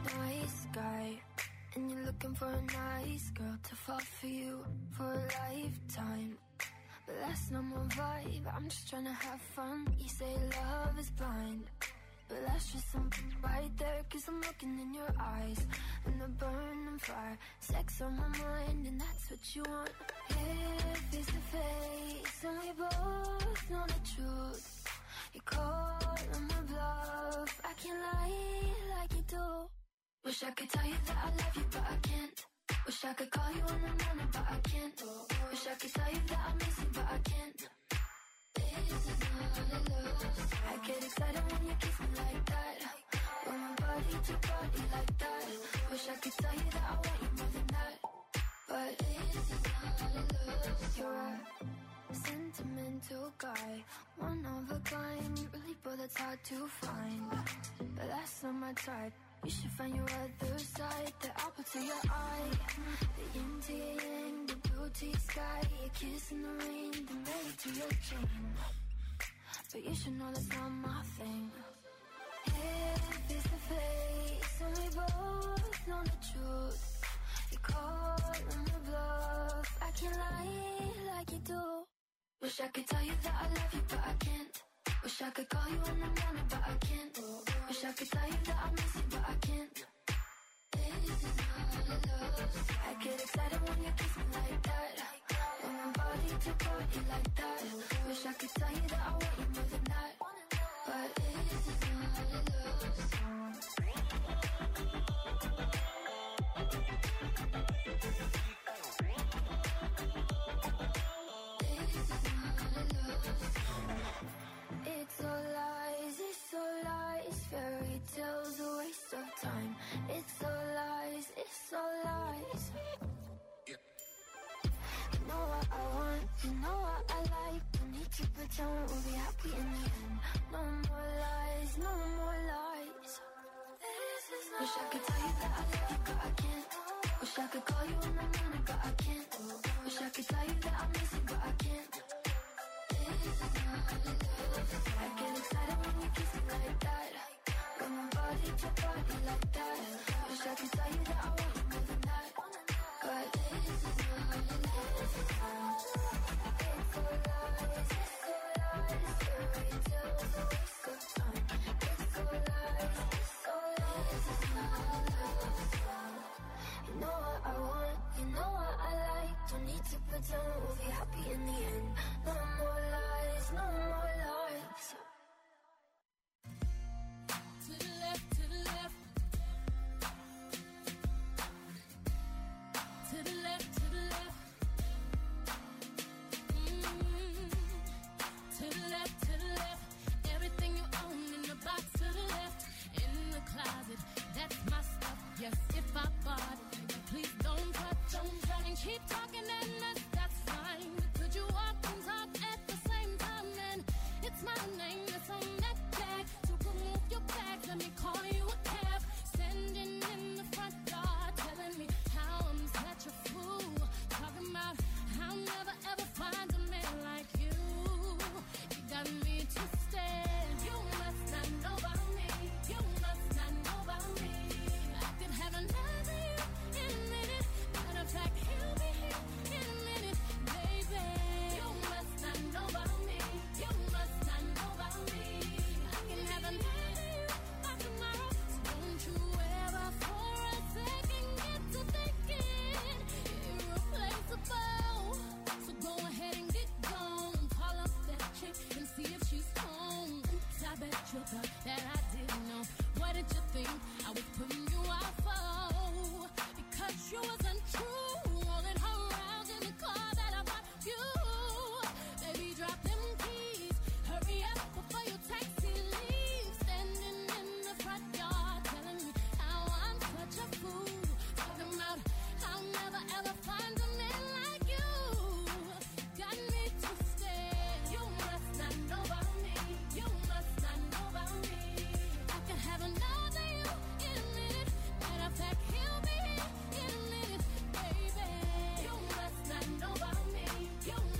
nice guy, and you're looking for a nice girl to fall for you for a lifetime. But that's not my vibe, I'm just trying to have fun. You say love is blind, but that's just something right there. Cause I'm looking in your eyes, and the burning fire. Sex on my mind, and that's what you want. Here, face to face, and we both know the truth. You call on my bluff, I can't lie like you do. Wish I could tell you that I love you, but I can't. Wish I could call you in the morning, but I can't. Wish I could tell you that I miss you, but I can't. This is not a love. I get excited when you kiss me like that. When my body to body like that. Wish I could tell you that I want you more than that. But this is not a love. You're a sentimental guy, one of a kind, really, but that's hard to find. But that's not my type. You should find your other side, the apple to your eye, the yin to your yang, the blue to your sky, a kiss in the rain, the melody to your chain. But you should know that's not my thing. Here, face to face, and we both know the truth. You call on the bluff, I can't lie like you do. Wish I could tell you that I love you, but I can't. Wish I could call you in the morning, but I can't. Wish I could tell you that I miss you, but I can't. This is not a love. I get excited when you kiss me like that. When my body to body like that. Wish I could tell you that I want you more than that. But this is not a love song. It's all lies, fairy tales, a waste of time. It's all lies, it's all lies. You know what I want, you know what I like. Don't need to pretend we'll be happy in the end. No more lies, no more lies. Wish I could tell you that I love you, but I can't. Wish I could call you in the morning, but I can't. Wish I could tell you that I miss you, but I can't. I get excited when you kiss me like that. When my body to body like that. Wish I could tell you that I want you more than that. But this is not a love. It's all lies, fairy tales, a waste of time. It's all lies, this is not a love. You know what I want, you know what I like. Don't need to pretend we'll be happy in the end. No more lies, no more lies. To the left, to the left. To the left, to the left. To the left, to the left. Everything you own in the box to the left. In the closet, that's my stuff. Yes, if I bought it, please don't touch. And keep talking and that's fine. But could you walk and talk at the same time? And it's my name that's on that tag. So remove your bags, let me call you a cab. Standing in the front yard, telling me how I'm such a fool. Talking about I'll never ever find a man like you. You got me twisted. You must not know about me. You must not know about me. I could have another you in a minute. Matter of fact, he'll be here in a minute, baby. You must not know about me. You must not know about me. I can have another you by tomorrow. So don't you ever for a second get to thinking irreplaceable. So go ahead and get gone. Call up that chick and see if she's home. Oops, I bet you thought that I didn't know. What did you think I was putting you out for? Because you wasn't true. Rolling her around in the car that I bought you. Baby, drop them keys. Hurry up before your taxi leaves. Standing in the front yard, telling me how I'm such a fool. Talking about I'll never ever find a man like you. Got me twisted. You must not know about me. You must not know about me. I can have another you in a minute. Matter of fact, he'll be here in a minute, baby. You must not know about me. You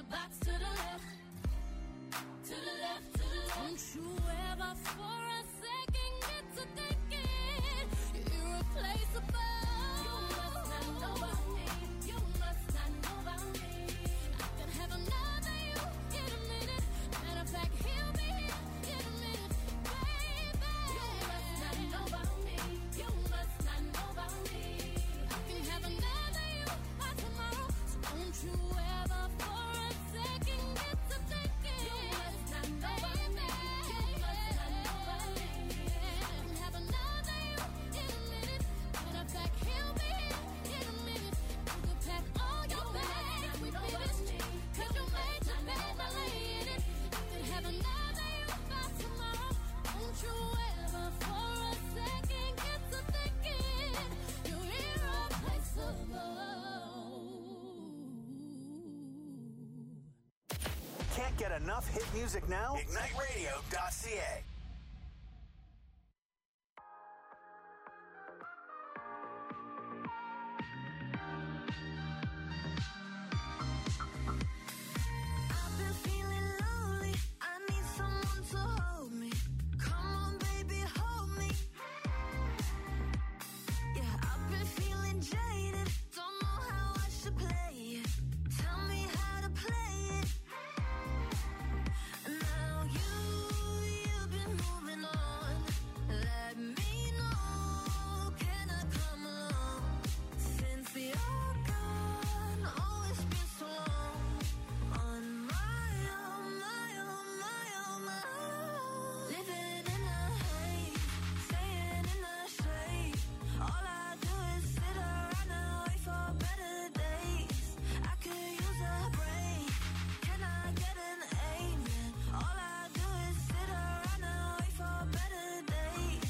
box to the left. To the left, to the left. Don't you ever for a second get to thinking you're irreplaceable. You must not know about me. You must not know about me. I could have another you in a minute. Matter of fact, he'll be here in a minute, baby. You must not know about me. You must not know about me. I can have another you by tomorrow. So don't you ever for a second get to thinking you must not know about me. You must not know about me. I can have another you in a minute. Matter of fact, he'll be here in a minute. You can pack all your bags, we finished. Cause you made your bed by laying it. I could have another you by tomorrow. Don't you ever for a second get to thinking you're irreplaceable. Can't get enough hit music now? IgniteRadio.ca. I've been feeling lonely. I need someone to hold me. Come on, baby, hold me. Yeah, I've been feeling jaded. Don't know how I should play it. Tell me how to play it. Now you've been moving on. Let me know. Can I come along? Since you're gone, oh, it's been so long. On my own, my own, my own, my own. Living in a haze, staying in the shade. All I do is sit around and wait for better days. I could use a break. Can I get an amen? All I do is sit around and wait for better days.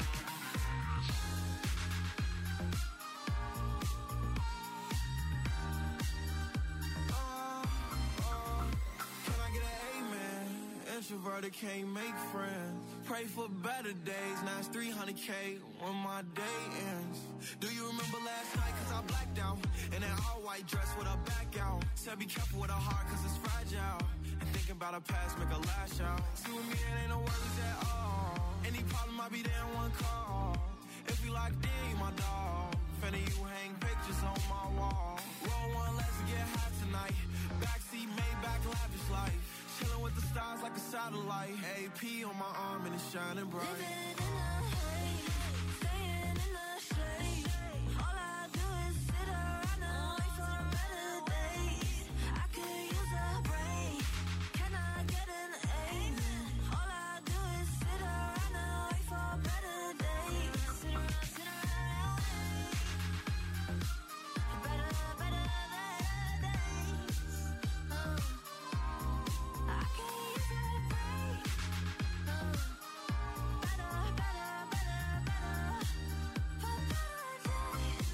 Can I get an amen? Introverted can't make friends. Pray for better days. Now it's 300K when my day ends. Do you remember last night? Cause I blacked out. In an all white dress with a back out. Said be careful with her heart cause it's fragile. And thinking about her past make her lash out. See with me it ain't no worries at all. Any problem I be there in one call. If you locked in, you my dog. Finna you hang pictures on my wall. Roll one, let's get high tonight. Backseat, Maybach, lavish life. Chilling with the stars like a satellite. AP on my arm and it's shining bright. Living in a haze, staying in the shade. All I do is sit around and wait for better days. I could use a break. Can I get an amen? All I do is sit around and wait for better days. Sit around, better days. I could use a break. Better for better days.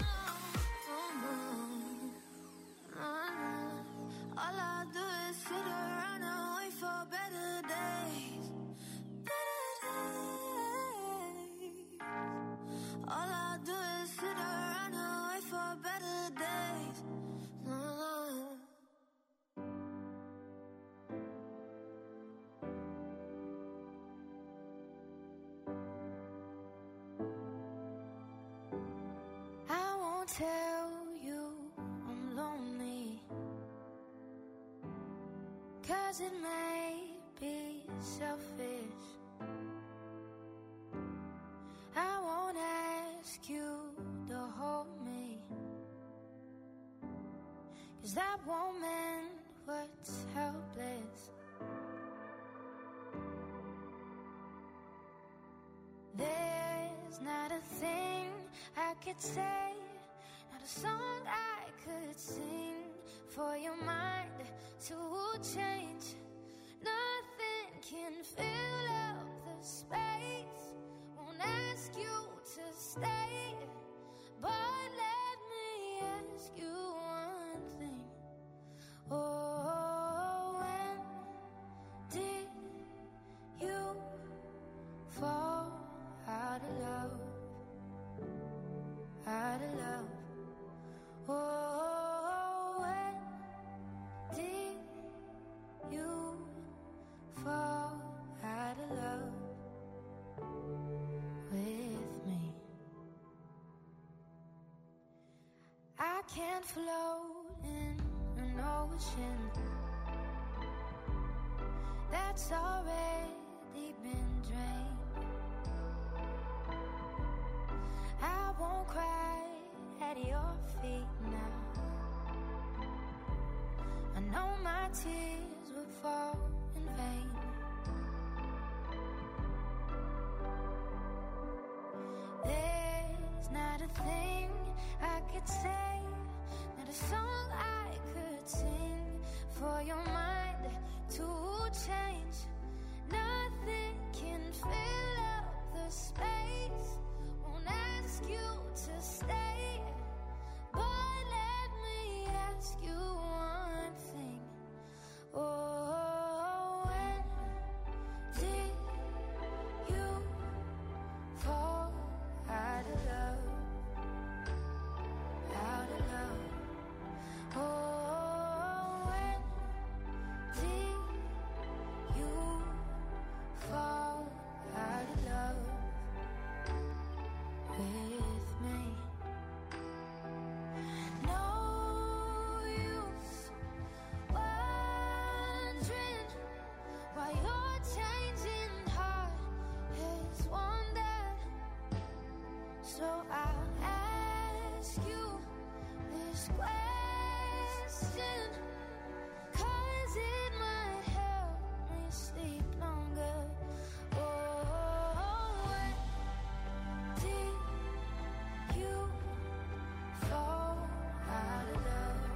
All I do is sit around and wait for better days. Better days. All I do is sit around and wait for better days. I won't tell you I'm lonely, 'cause it may be selfish. I won't ask you to hold me, 'cause that won't mend what's helpless. There's not a thing I could say, not a song I could sing for your mind to change. Nothing can fill up the space. Won't ask you to stay, but let me ask you one thing. Oh, when did you fall out of love? Out of love. Oh, when did float in an ocean that's already been drained. I won't cry at your feet now. I know my tears would fall in vain. There's not a thing I could say, not a song I could sing for your mind to change. Nothing can fill up the space. Won't ask you to stay, but let me ask you one thing. Oh, when did you fall out of love? Out of love. Oh, when did you fall out of love with me? No use wondering why your changing heart has wandered. So I'll ask you this question, 'cause it might help me sleep longer. Oh, when did you fall out of love?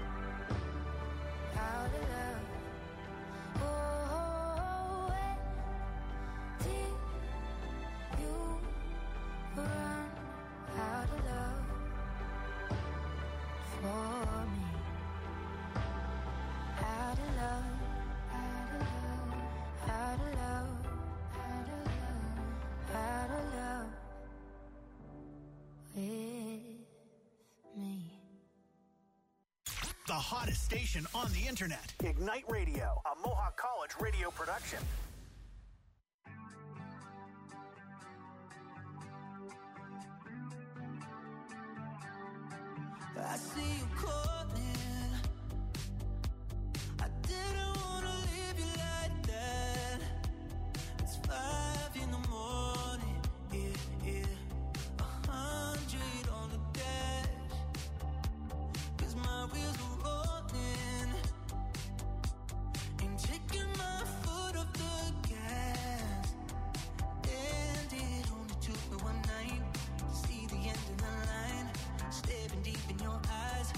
Out of love. Oh, when did you run out of love for me? Out of love, out of love, out of love, out of love, out of love with me. The hottest station on the internet. Ignite Radio, a Mohawk College radio production. I see you calling. I didn't wanna leave you like that. It's 5 in the morning, yeah. 100 on the dash, 'cause my wheels are rolling. Ain't taking my foot off the gas. And it only took me one night to see the end of the line. Staring deep in your eyes.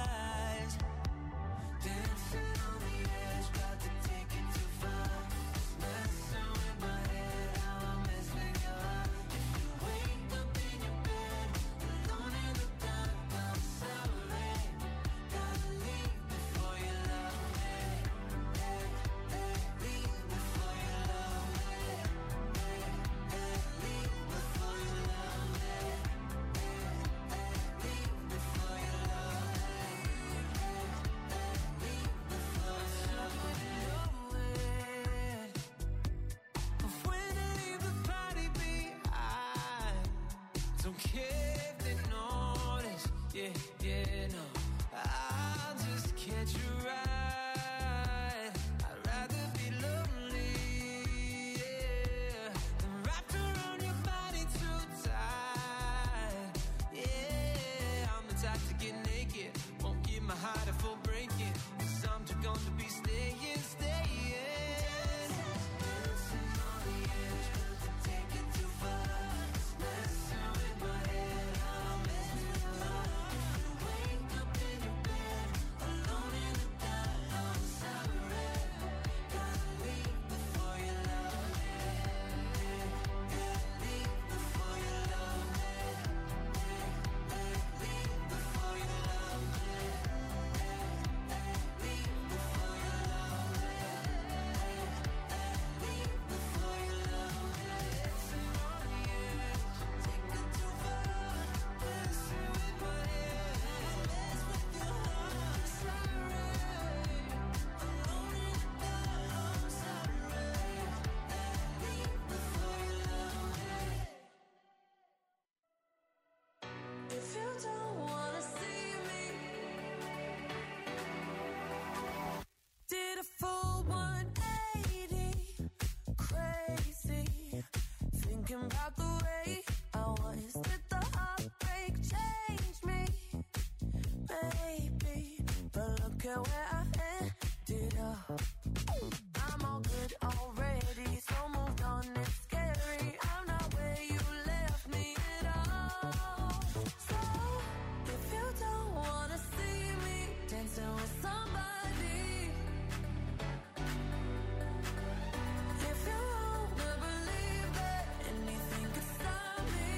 Dancing on the edge, about to take it too far. Messing with my head, how I mess with your heart. If you wake up in your bed, alone in the dark, I'm sorry. Gotta leave before you love me. Leave before you love me. Leave before you love me. Leave before you love me. When I leave the party behind, don't care if they notice, yeah, no. I'll just catch you right. I'd rather be lonely, yeah, than wrapped around your body too tight. Yeah, I'm the type to get naked, won't give my heart a full breaking, 'cause I'm too gone to be staying. Dancing on the edge, about to take it too far. Messing with my head, how I mess with your heart. If you wake up in your bed, alone in the dark, I'm sorry. Gotta leave before you love me. Leave before you love me. Leave before you love me. Leave before you love me. care where I ended up. I'm all good already, so moved on, it's scary. I'm not where you left me at all. So, if you don't wanna see me dancing with somebody, if you wanna believe that anything could stop me,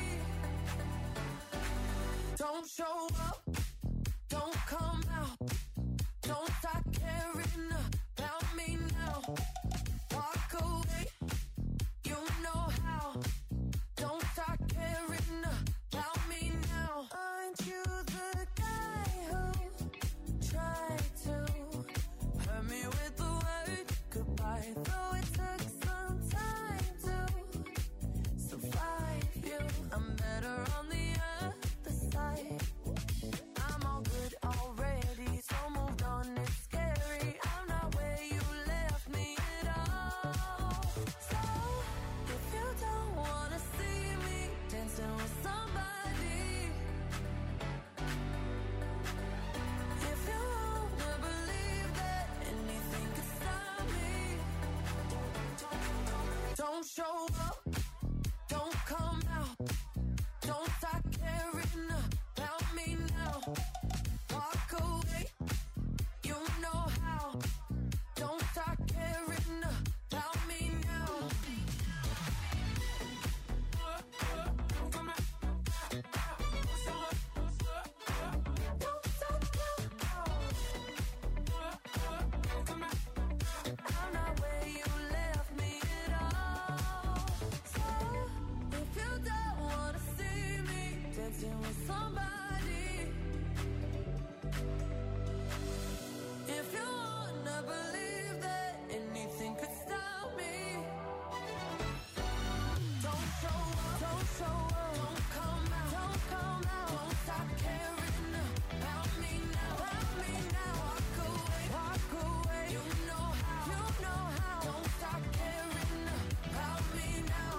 don't show up, don't come out, don't start caring about me now. Walk away, you know how. Don't start caring about me now. Aren't you the guy who tried to hurt me with the word goodbye? Though it took some time to survive you, I'm better on the other side. I'm all good already, so moved on, it's scary. I'm not where you left me at all. So, if you don't wanna see me dancing with somebody, if you wanna believe that anything could stop me, don't show up, don't come out, don't start caring about me now. Walk away, you know how. Don't start caring about me now. I'm not where you left me at all. So, if you don't wanna see me dancing with somebody, if you wanna believe that anything could stop me, don't show up, don't show up, don't come out, don't come out, don't stop caring about me now, walk away, you know how, don't stop caring about me now.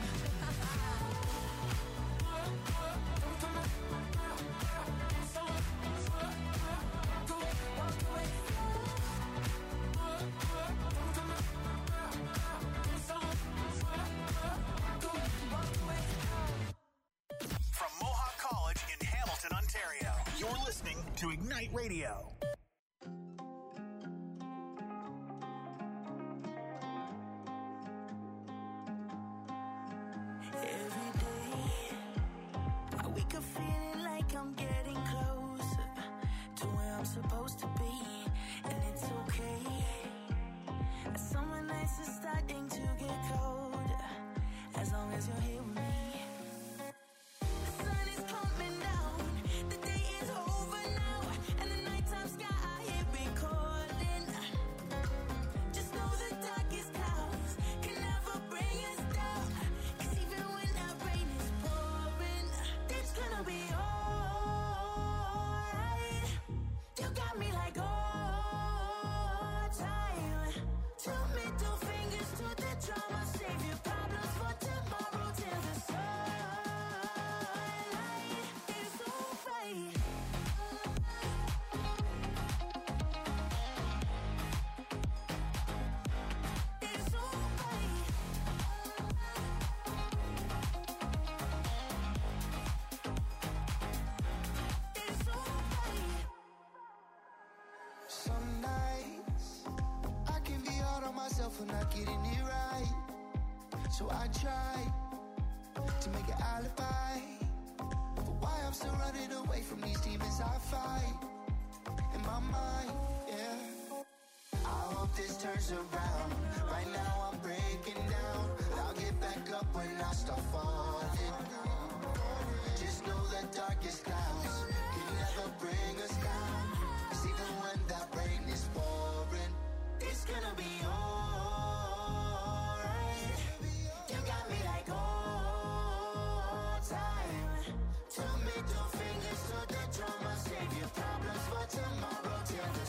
From Mohawk College in Hamilton, Ontario, you're listening to Ignite Radio. Every day, I wake up feeling like I'm getting closer to where I'm supposed to be, and it's okay. Summer nights are starting to get colder, as long as you're here with me. The sun is coming down, the day is over now, and the nighttime sky here recording. Just know the darkest clouds can never bring us down, 'cause even when that rain is pouring, it's gonna be alright. You got me like all time. Two middle fingers to the drama, save your problems for tomorrow till the sunlight is alright. It's alright. It's alright. Some nights I can be hard on myself for not getting it right. So I try to make an alibi for why I'm still running away from these demons I fight in my mind, yeah. I hope this turns around. Right now I'm breaking down. I'll get back up when I start falling. Just know the darkest clouds can never bring us down, 'cause even when that rain is pouring, It's gonna be alright. You got me like all time. Two middle fingers to the drama, save your problems for tomorrow till the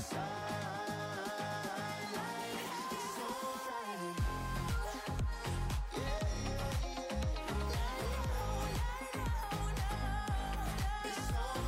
sunlight. It's alright. Yeah. It's alright.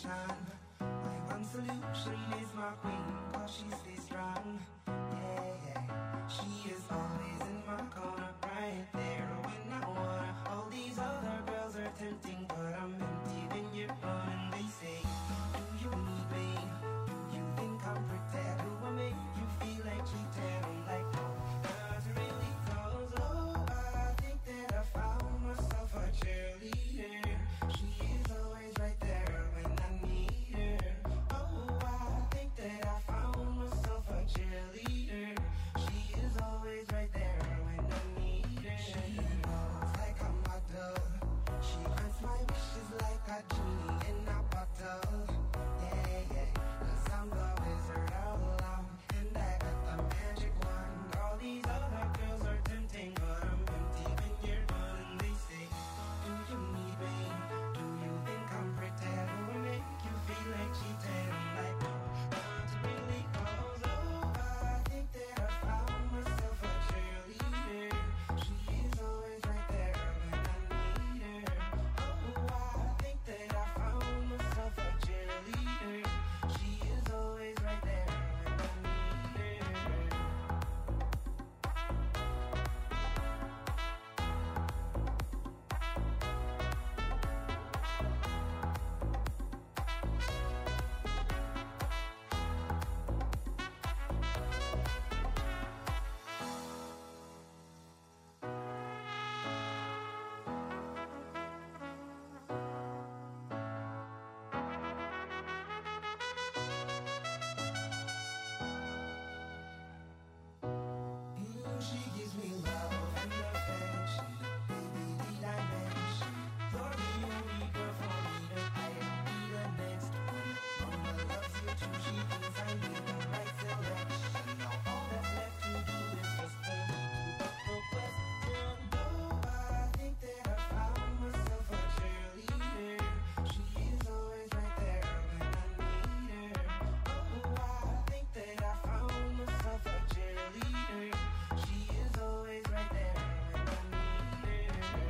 solution. My one solution is my queen, cause she stays strong. Yeah, yeah. She is always in my corner, right there when I wanna. All these other girls are tempting, but I'm empty when you're gone. And they say, do you need me? Do you think I'm pretty? Do I make you feel like cheating? I'm like, no, not really, cause oh, I think that I found myself a cheerleader. She is always right there when I need her. Oh, I think that I found myself a cheerleader. She is always right there when I need her. She knows like a model. She grants my wishes like a genie in a bottle. Yeah, yeah, 'cause I'm the wizard all along, and I got the magic wand. All these other girls are tempting, but I'm empty when you're gone. And they say, do you need me? Do you think I'm pretty? Do I make you feel like cheating? I'm like, no, not really, cause oh, I think that I found myself a cheerleader. She is always right there when I need her. Oh, I think that I found myself a cheerleader. She is always right there when I need her. She gives me love and affection, baby, need I mention? You're the only girl for me that I be the next one. Mama loves you too, she thinks I made the right selection. Now all that's left to do is just turn to the question. Oh, I think that I found myself a cheerleader. She is always right there when I need her. Oh, I think that I found myself a cheerleader. She is always right there when I need her.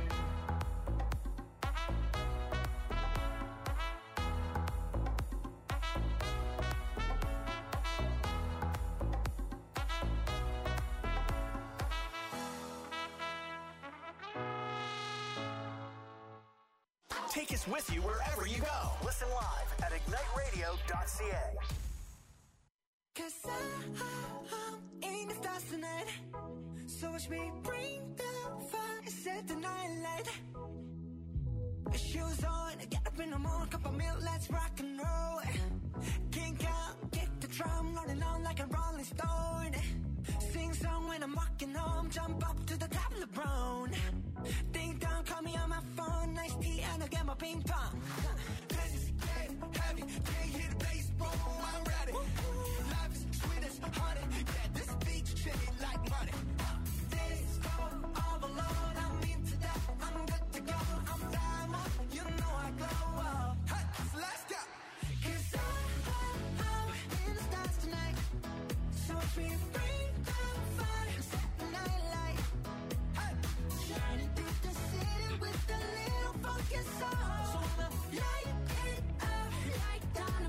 Take us with you wherever you go. Listen live at igniteradio.ca. 'Cause I'm in the stars tonight. So watch me bring the fire and set the night light. Shoes on, get up in the morning, cup of milk, let's rock and roll. Kink out, kick the drum, rolling on like a rolling stone. Sing song when I'm walking home, jump up to the top of the brown. Ding dong, call me on my phone, nice tea and I'll get my ping pong. This is getting heavy, can't hear the bass, boom, I'm ready. Life is sweet as honey, yeah, this beach chilly like money. Disco overload, I'm into that, I'm good to go, I'm diamond, you know I glow up. Hey, so let's go. 'Cause I'm in the stars tonight. So watch me bring the fire and set the night light. Hey, Shining through the city with a little funky soul. So I'ma light it up like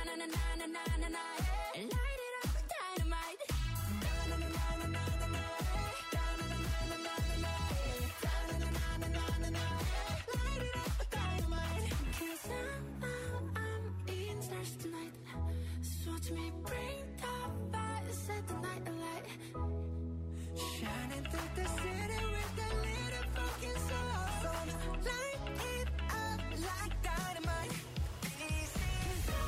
na na na na na na na, yeah. Light it up, dynamite. Da na na na na na na na, da na na na na na na, da na na na na na na, light it up, dynamite. 'Cause I'm eating stars tonight. So watch me bring the fire, set the night alight. Shining through the city with a little fucking soul. Light it up like dynamite. Easy. So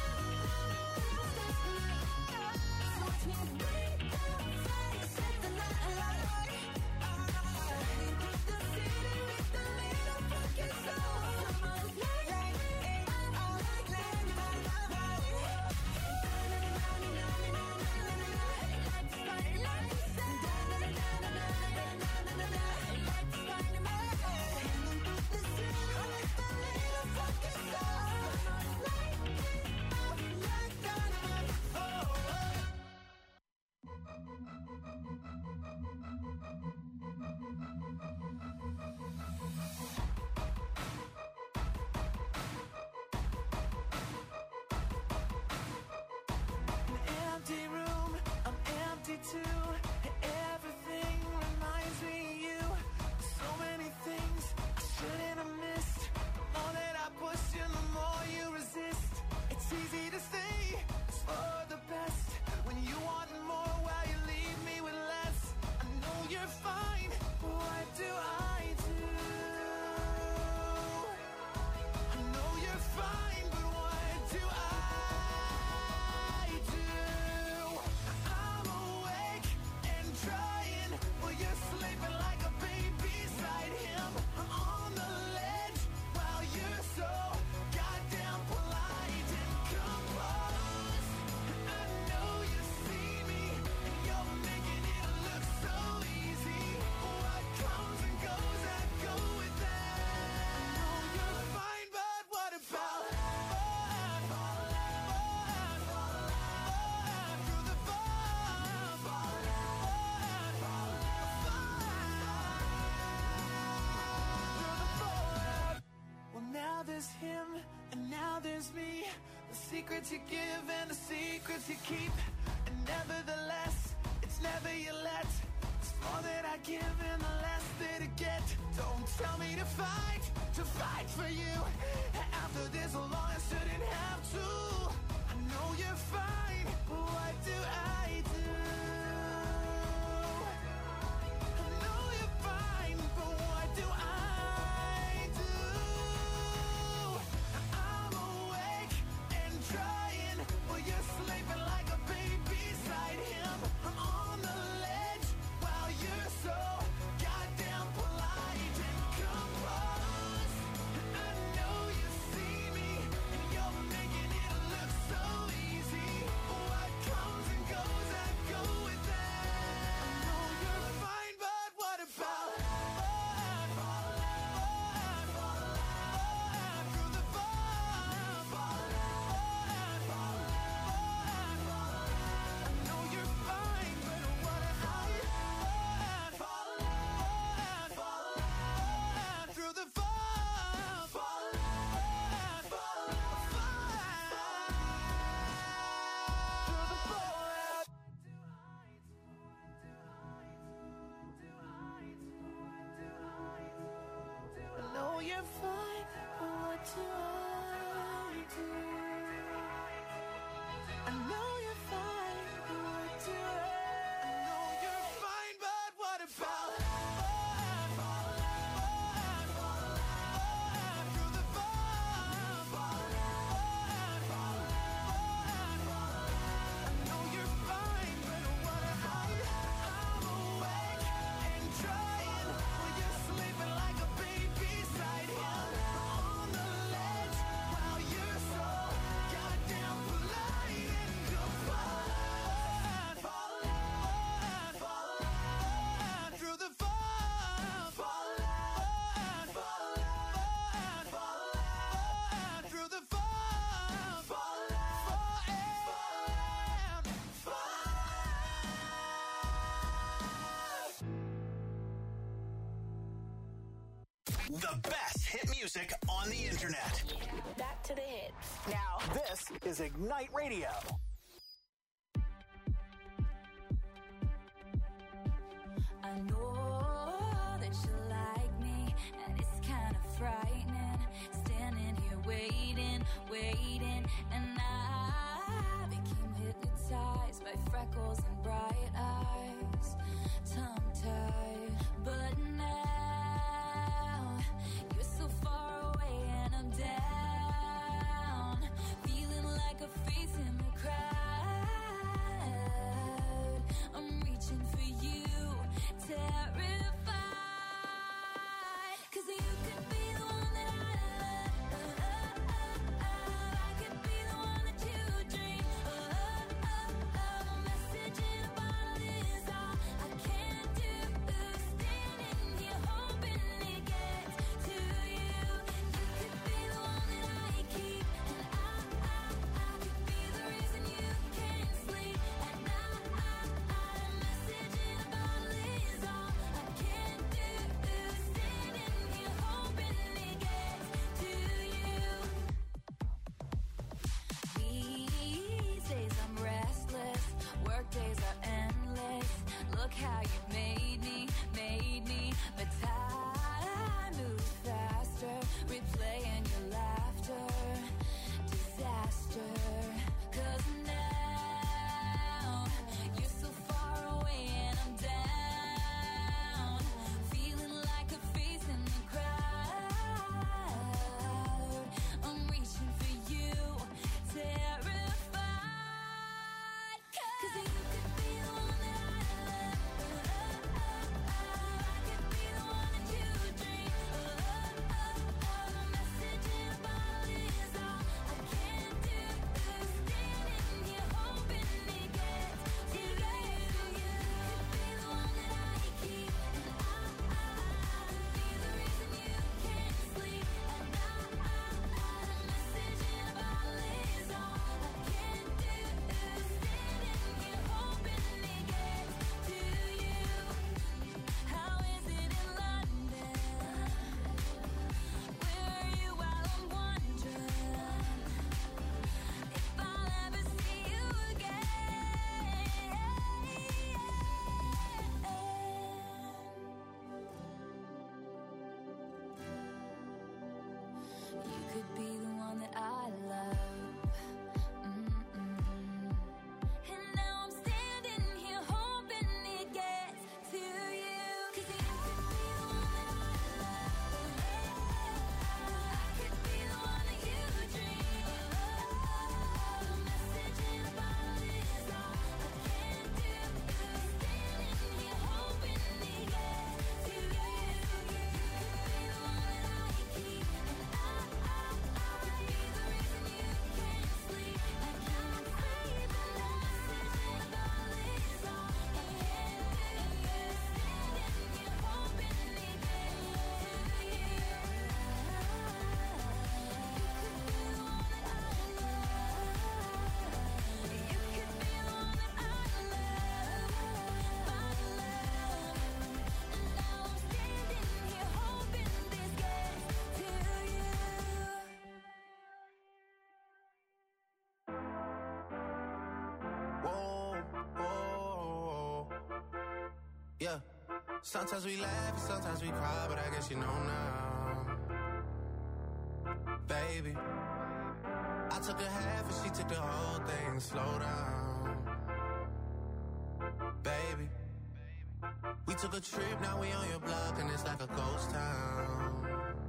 watch me bring the fire, set the night alight. Shining through the city with a little fucking soul. Light it up like dynamite. Empty room, I'm empty too. Everything reminds me of you. So many things I shouldn't have missed. The more that I push you, the more you resist. It's easy to say it's for the best when you want more while you leave me with less. I know you're fine, but what do I do? I know you're fine, but what do I do? I'm awake and trying, while you're sleeping like a baby beside him. I'm on the ledge while you're so goddamn polite and composed. I know you see me and you're making it look so easy. What comes and goes, I go with that. I know you're fine, but what about through the Well, now there's him and now there's me. The secrets you give and the secrets you keep. And nevertheless, it's never you let. It's more that I give and the less that I get. Don't tell me to fight for you. After this long, I shouldn't have to. I know you're fine, but what do I do? I know you're fine, but what do I do? I'm awake and trying, while you're sleeping like a baby beside him. I'm on the ledge while you're so goddamn polite and composed. I know you see me and you're making it look so easy. What comes and goes, I go with that. I know you're fine, but what about through the I know you're fine, but what about through the I know you're fine, but what do I do? I know you're fine, but what do I know you're fine, but what about through the I know you're fine, but what about I'm awake and trying, while you're sleeping like a baby beside him. On the ledge while you're so goddamn polite and composed. Through the through the The best hit music on the internet. Back to the hits. Now, This is is Ignite Radio. I know that you like me, and it's kind of frightening. Standing here waiting, and I became hypnotized by freckles and bright eyes, tongue-tied. But now you're so far away, and I'm down, feeling like a face in the crowd. I'm reaching for you, terrified, 'cause you could be the one that I love. I could be the one that you dream. A message in a bottle is all I can do. Standing here hoping it gets to you. You could be the one that I keep, and I could be the reason you can't sleep at night. A message in a bottle is all I can do. Standing here hoping it gets to you. These days I'm restless, work days are endless. Look how you made me, but time moves faster, replaying your laughter, disaster. 'Cause now you're so far away, and I'm down, feeling like a face in the crowd. I'm reaching for you, terrified, 'cause you could be the one that I love. I could be the one that you dream. A message in a bottle is all I can do. Standing here hoping it gets to you. You could be the one that I keep, and I could be the reason you can't sleep at night. A message in a bottle is all I can do. Standing here hoping it gets to you. How is it in London? Where are you while I'm wondering if I'll ever see you again? You could be the one that I love. And now I'm standing here hoping it gets to you. 'Cause you could be the one that I love. I could be the one that you dream. A message in a bottle is all I can do. Standing here hoping it gets to you. You could be the one that I keep, and I could be the reason you can't sleep at night. A message in a bottle is all I can do. Standing here hoping it gets to you. You could be the one that I love. And now I'm standing here hoping this gets to you. Whoa, whoa, yeah. Sometimes we laugh and sometimes we cry, but I guess you know now, baby. I took a half and she took the whole thing. Slow down, baby. We took a trip, now we on your block and it's like a ghost town,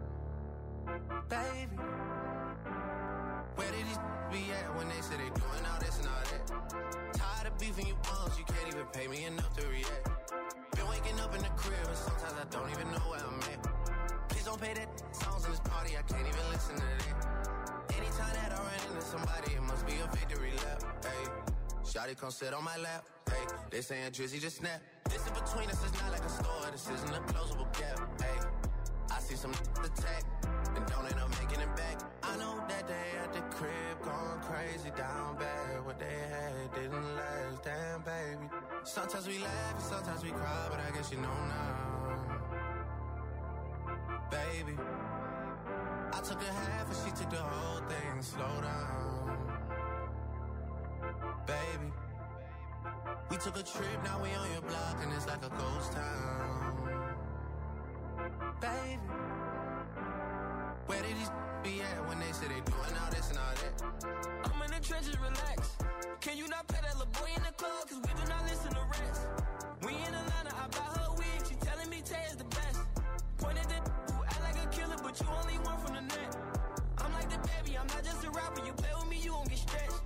baby. Where did these be at when they say they doing all this and all that? Tired of beefing you bums, you can't even pay me enough to react. Been waking up in the crib and sometimes I don't even know where I'm at. Please don't pay that songs in this party, I can't even listen to that. Anytime that I run into somebody, it must be a victory lap. Hey, shawty come sit on my lap. Hey, they saying Drizzy just snap. This in between us is not like a store, this isn't a closable gap. Hey, I see some attack and don't end up making it back. I know that they at the crib going crazy down bad. What they had didn't last, damn baby. Sometimes we laugh and sometimes we cry, but I guess you know now, baby. I took a half and she took the whole thing. Slow down, We took a trip, now we on your block, and it's like a ghost town. Baby, where did these be at when they say they doing all this and all that? I'm in the trenches, relax. Can you not pay that little boy in the club? Cause we do not listen to rest. We in Atlanta, I buy her wig. She telling me Tay is the best. Pointed at who act like a killer, but you only one from the net. I'm like the baby, I'm not just a rapper. You play with me, you won't get stretched.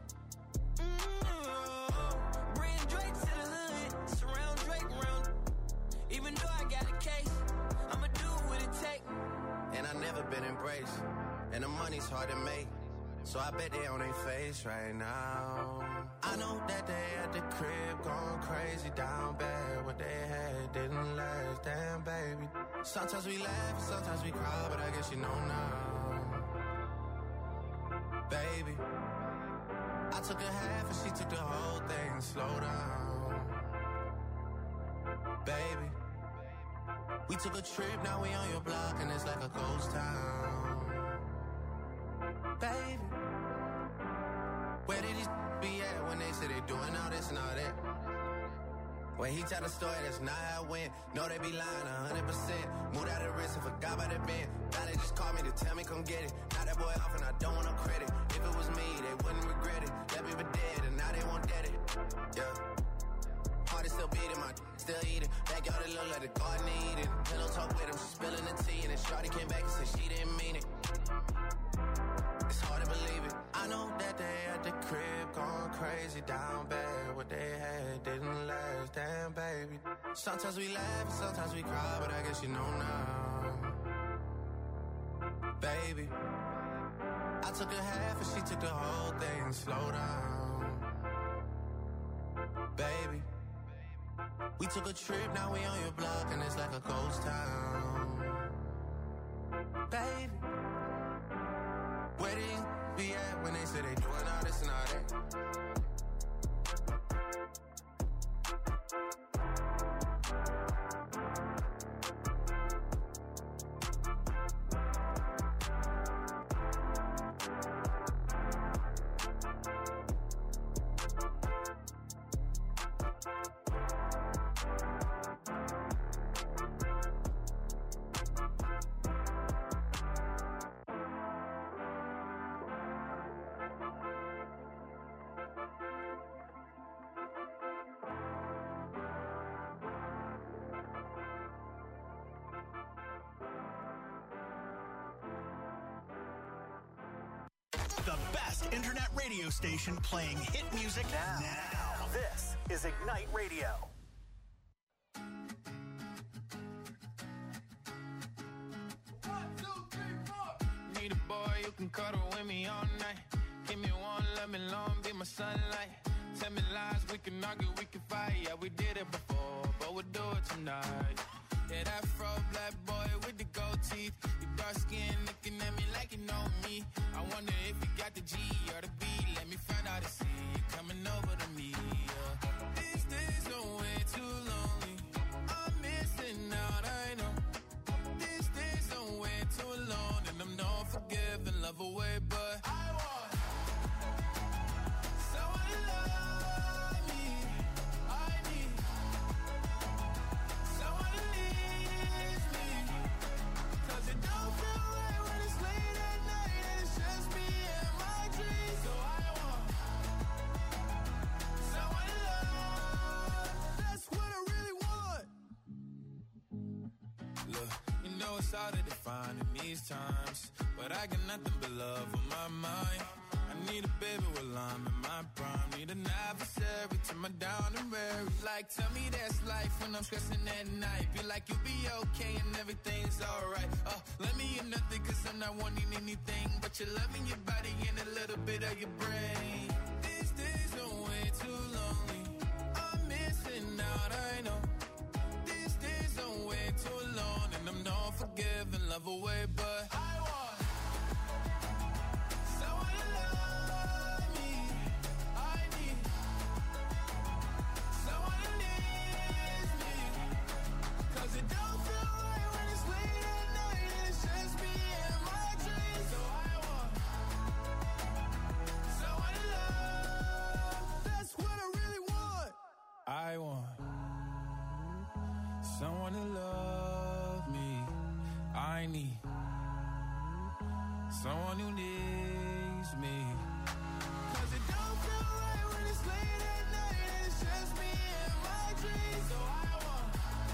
Bring Drake to the hood. Surround Drake around. Even though I got a case, I'ma do what it take. And I never been embraced. And the money's hard to make. So I bet they on their face right now. I know that they at the crib going crazy down bad. What they had didn't last, damn baby. Sometimes we laugh, sometimes we cry, but I guess you know now. Baby, I took a half and she took the whole thing. Slow down. Baby, we took a trip, now we on your block, and it's like a ghost town. Baby, where did these be at when they say they doing all this and all that? When he tell the story, that's not how it went. No, they be lying 100%. Moved out of the risk and forgot about the bend. Now they just called me to tell me come get it. Now that boy off and I don't want no credit. If it was me, they wouldn't regret it. Left me for dead and now they won't get it. Yeah. Heart is still beating, my still eating. Backyard it look like the garden eating. Pillow talk with him, she spilling the tea. And then shorty came back and said she didn't mean it. It's hard to believe it. I know that they at the crib going crazy down bad. What they had didn't last, damn baby. Sometimes we laugh and sometimes we cry, but I guess you know now. Baby, I took a half and she took the whole thing. Slow down. Baby, we took a trip, now we on your block, and it's like a ghost town. Baby, where did you be at when they say they doing all this and all that? The best internet radio station playing hit music now. This is Ignite Radio. Need a boy you can cuddle with me all night. Give me one, let me long, be my sunlight. Tell me lies, we can argue, we can fight. Yeah, we did it before, but we'll do it tonight. Yeah, that fro black boy with the gold teeth. You dark skin looking at me like you know me. I wonder if you got the G or the B. Let me find out and see you coming over to me. Yeah. These days are way too lonely. I'm missing out, I know. These days are way too alone. And I'm not forgiving, love away, but I want someone to love me. I need someone to leave me. Cause it don't feel right when it's late at night and it's just me and my dreams. So I want someone to love. That's what I really want. Look, you know it's hard to define in these times, but I got nothing but love on my mind. I need a baby while I'm in my prime. Need an adversary to my down and weary. Like, tell me that's life when I'm stressing at night. Be like, you'll be okay and everything's alright. Let me in nothing cause I'm not wanting anything but your love in your body and a little bit of your brain. These days are way too lonely. I'm missing out, I know. These days are way too alone. And I'm not forgiving, love away, but I want someone to love me. I need someone to leave me. Cause it don't feel right when it's late at night and it's just me and my dreams. So I want someone someone who needs me. 'Cause it don't feel right when it's late at night and it's just me and my dreams. So I want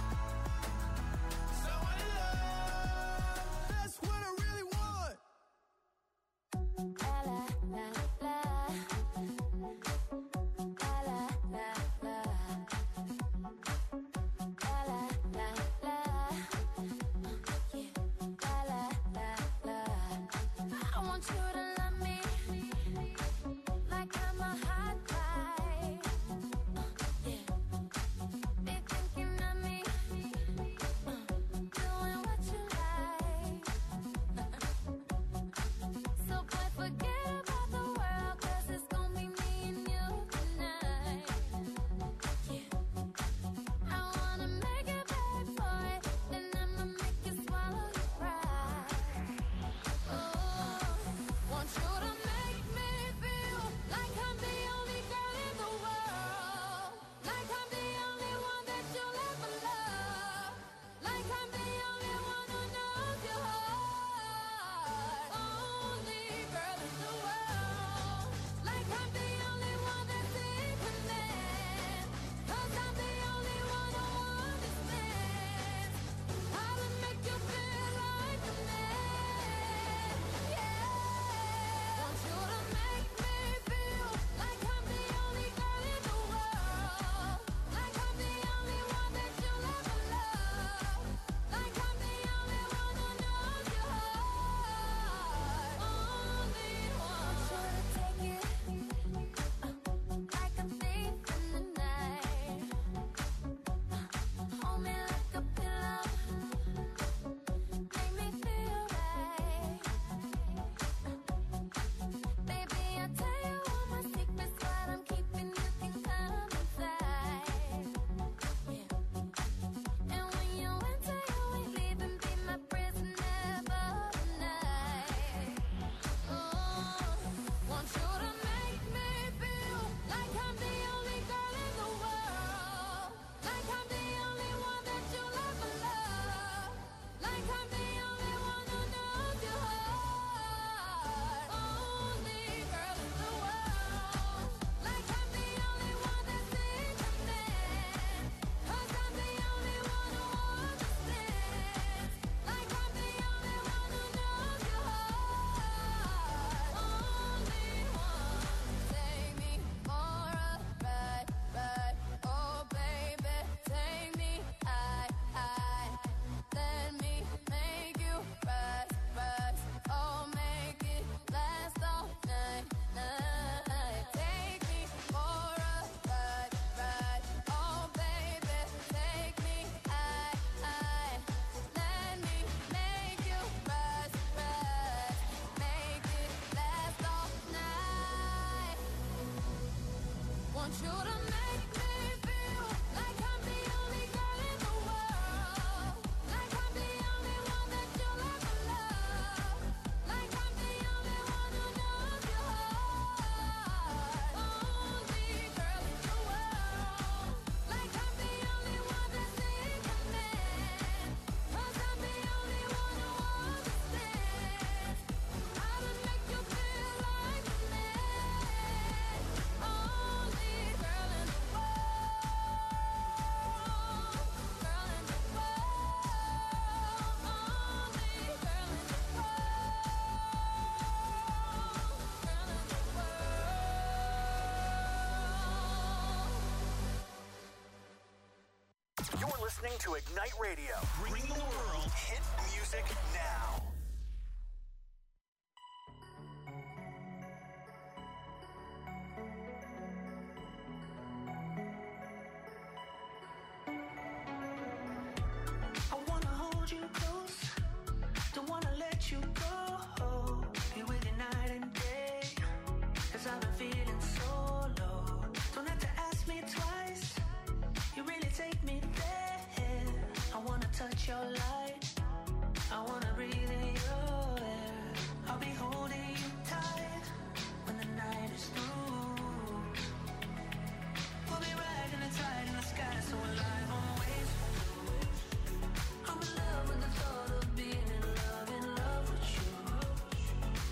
someone to love. That's what I really want. La la la la. La la la la. La la la la. Yeah. La la la la. I want you to love me like I'm a hot guy. Yeah. Be thinking of me, doing what you like. So boy, forget about the world, 'cause it's gonna be me and you tonight. Yeah. I wanna make it back for it, then I'ma make you swallow your pride. Oh, want you to make me feel like I'm the only girl in the world, like I'm the only one that you'll ever love, like I'm the only one who knows your heart. Only girl in the world, like I'm the only one that's in command, 'cause I'm the only one who understands how to make you feel like a man. Yeah, want you to make me feel like I'm the only girl in the world, like I'm the only one that you'll ever love, like I'm the only one who knows your heart. Only one. Want you to take it like a thief in the night. Hold me like a pillow, make me feel right. Baby, I'll tell you all my secrets, what I'm keeping, you can come inside. Yeah. And when you enter, you ain't leaving, be my prisoner for the night. Oh, want you to make me feel like I'm the only girl in the world, like I'm the only one that you'll ever love, like I'm the only one who knows your heart. Only girl in the world, like I'm the only one that's in command, 'cause I'm the only one who understands, like I'm the only one who knows your heart. Only one. Take me for a ride, ride. Oh baby, take me high, high. Let me make you rise, rise. Oh, make it last all night, night. Take me for a ride, ride. Oh baby, take me high, high. Let me make you rise, rise. Make it last all night. Want you to make me feel like I'm the only girl in the world, like I'm the only one that you'll ever love, like I'm the only one who knows your heart. Only girl in the world, like I'm the only one that's in command, 'cause I'm the only one who understands how to make you feel like a man. Only girl in the You're listening to Ignite Radio. Bring the world hit music now. I wanna hold you close, don't wanna let you go. Be with you night and day, 'cause I've been feeling so low. Don't have to ask me twice, you really take me there. I wanna touch your light, I wanna breathe in your air. I'll be holding you tight when the night is through. We'll be riding the tide in the sky, so alive on waves. I'm in love with the thought of being in love with you.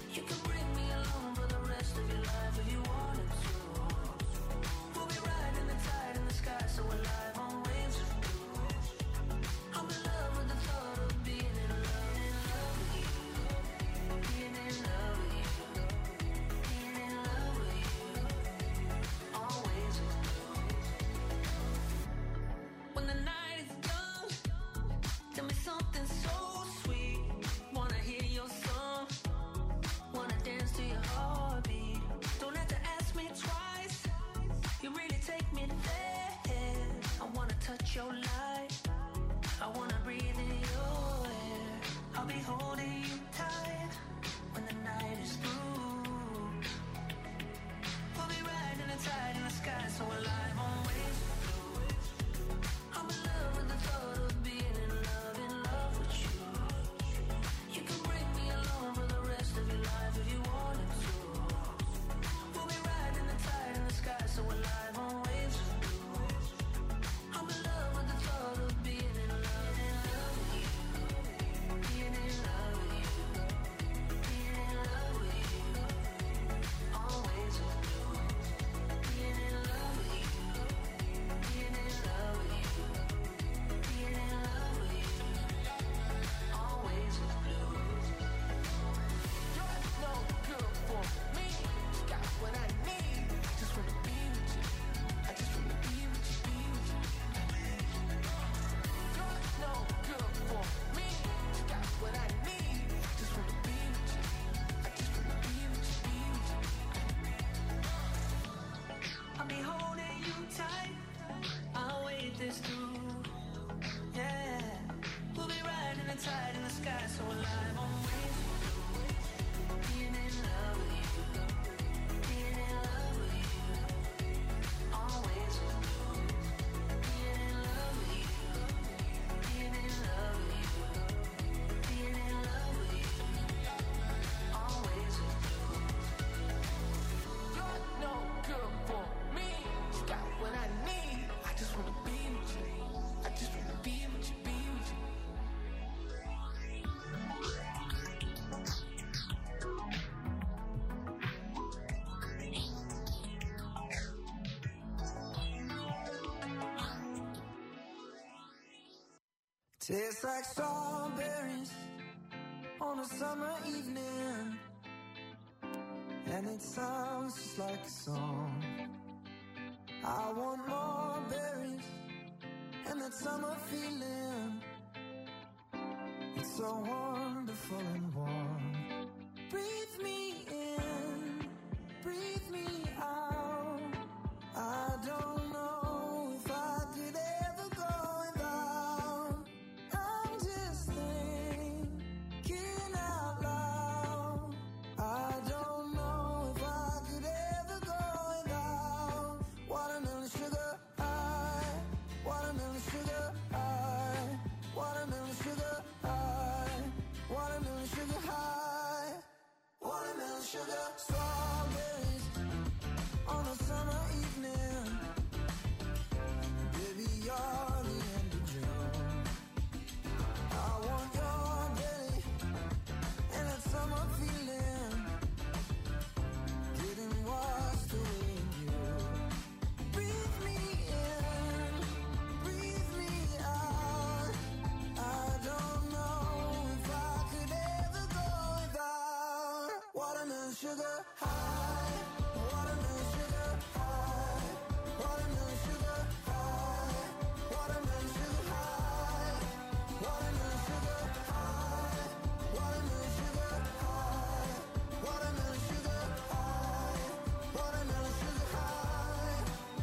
Tastes like strawberries on a summer evening, and it sounds just like a song. I want more berries and that summer feeling. It's so wonderful and warm. Breathe me in, breathe me out. I don't know if I could ever go without. I'm just thinking out loud. I don't know if I could ever go without watermelon sugar high, watermelon sugar high, watermelon sugar high, watermelon sugar high, watermelon sugar. Strawberries on a summer evening, baby, you're the end of June. I want your belly and that summer feeling, getting washed away in you. Breathe me in, breathe me out. I don't know if I could ever go without watermelon sugar high, watermelon sugar high, watermelon sugar high, watermelon sugar high, watermelon sugar high, watermelon sugar high, watermelon sugar high, watermelon sugar high.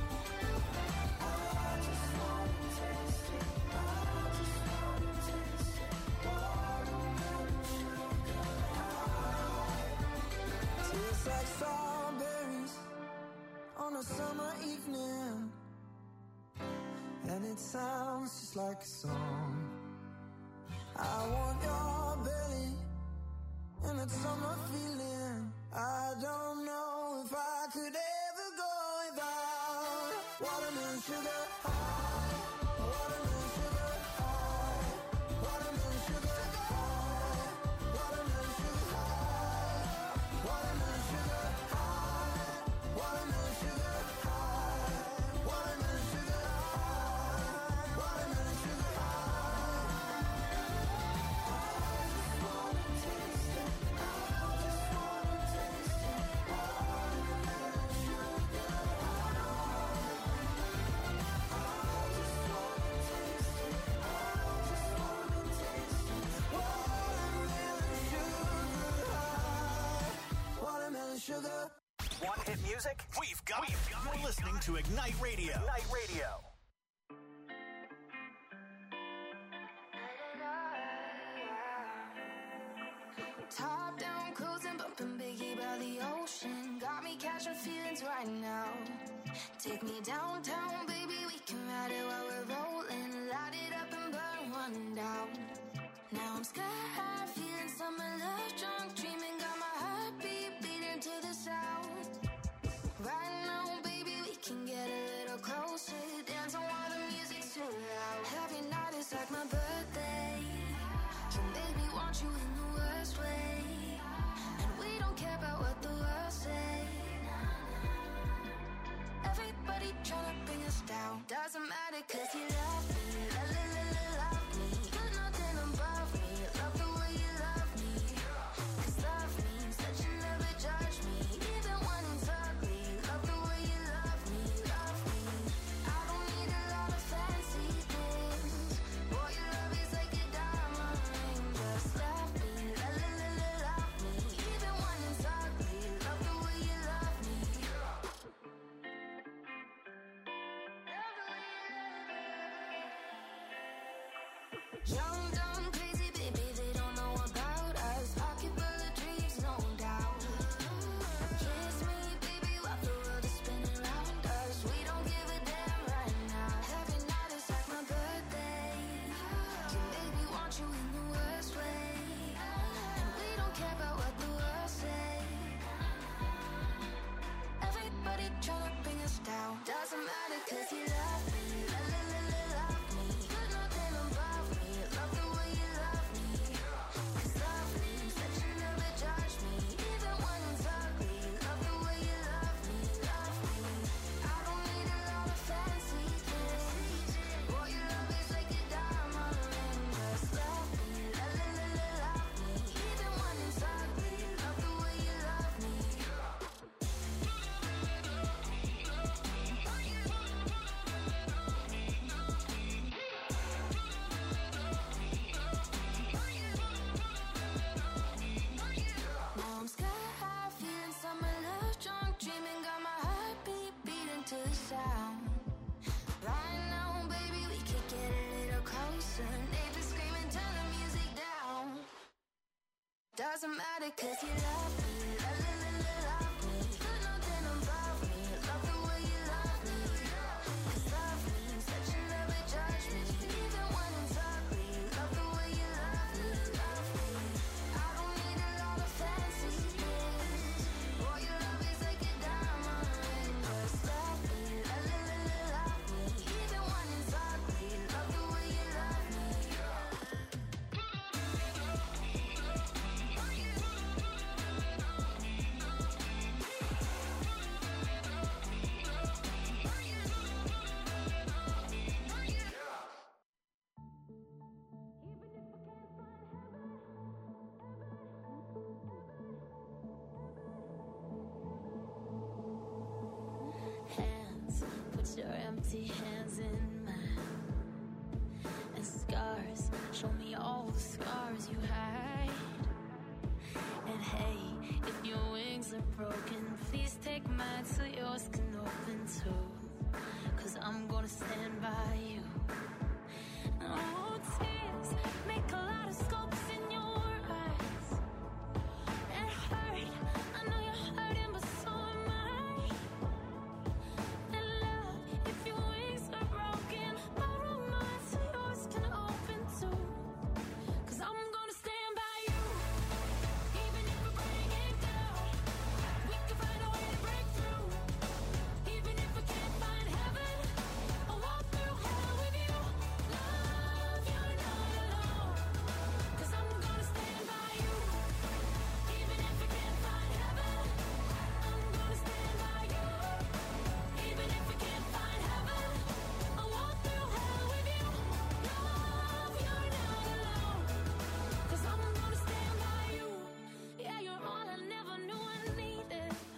I just wanna taste it. I just wanna taste it. Watermelon sugar high. Tastes like strawberries on a summer evening, and it sounds just like a song. I want your belly and that summer feeling. I don't know if I could ever go without watermelon sugar high, watermelon sugar high, watermelon sugar high, watermelon sugar high, watermelon sugar high, watermelon sugar high, watermelon sugar high, watermelon sugar high. I just wanna taste it. I just wanna taste it. Watermelon sugar high. I just wanna taste it. I just wanna taste it. Watermelon sugar high. Watermelon sugar. Want hit music? We've got it. You're listening to Ignite Radio. Ignite Radio. Top down, cruising, bumping Biggie by the ocean. Got me catching feelings right now. Take me downtown, baby, we can ride it while we're rolling. Light it up and burn one down. Now I'm sky high, feeling summer love drunk, dreaming, got my heartbeat beating to the sound. Right now, baby, we can get a little closer, dancing while the music's too loud. Every night is like my birthday. You made me want you in the worst way, and we don't care about what the world say. Everybody tryna bring us down. Doesn't matter 'cause you love me, love me. Put nothing above me. Love the way you love me. 'Cause love means that you never judge me, even when it's ugly. Love the way you love me, love me. I don't need a lot of fancy things. Boy, your love is like a diamond ring. Just love me, love me. Even when it's ugly. Love the way you love me. Young, dumb, crazy, baby, they don't know about us. Pocket full of dreams, no doubt. Kiss me, baby, while the world is spinning around us. We don't give a damn right now. Every night is like my birthday. You make me want you in the worst way, and we don't care about what the world say. Everybody tryna bring us down. Doesn't matter 'cause you love me, love me. Put nothing above me. Love the way it 'cause you love me, love me. Put nothing above me, love the way you love me. 'Cause love means that you never judge me, even when it's ugly. Love the way you love me, love me. I don't need a lot of fancy things. All your love is like a diamond. 'Cause love me, love me. Even when it's ugly, love the way you love me. Hands, put your empty hands in mine. And scars, show me all the scars you hide. And hey, if your wings are broken, please take mine so yours can open too. 'Cause I'm gonna stand by you. Oh, tears make a lot of scars.